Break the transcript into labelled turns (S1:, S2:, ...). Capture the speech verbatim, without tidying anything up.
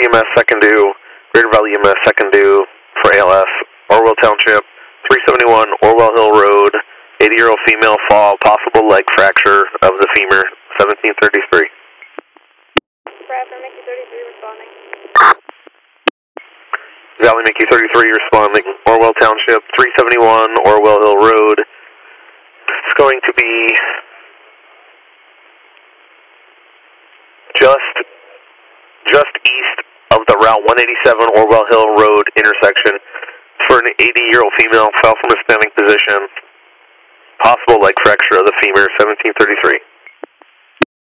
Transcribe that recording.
S1: E M S second due, Greater Valley E M S second due for A L S, Orwell Township, three seventy-one Orwell Hill Road, eighty-year-old female fall, possible leg fracture of the femur, seventeen thirty-three.
S2: Bradford, Mickey thirty-three responding.
S1: Valley Mickey thirty-three responding, Orwell Township, three seventy-one Orwell Hill Road. It's going to be just, just east of the Route one eighty-seven Orwell Hill Road intersection for an eighty-year-old female, fell from a standing position, possible leg fracture of the femur, seventeen thirty-three.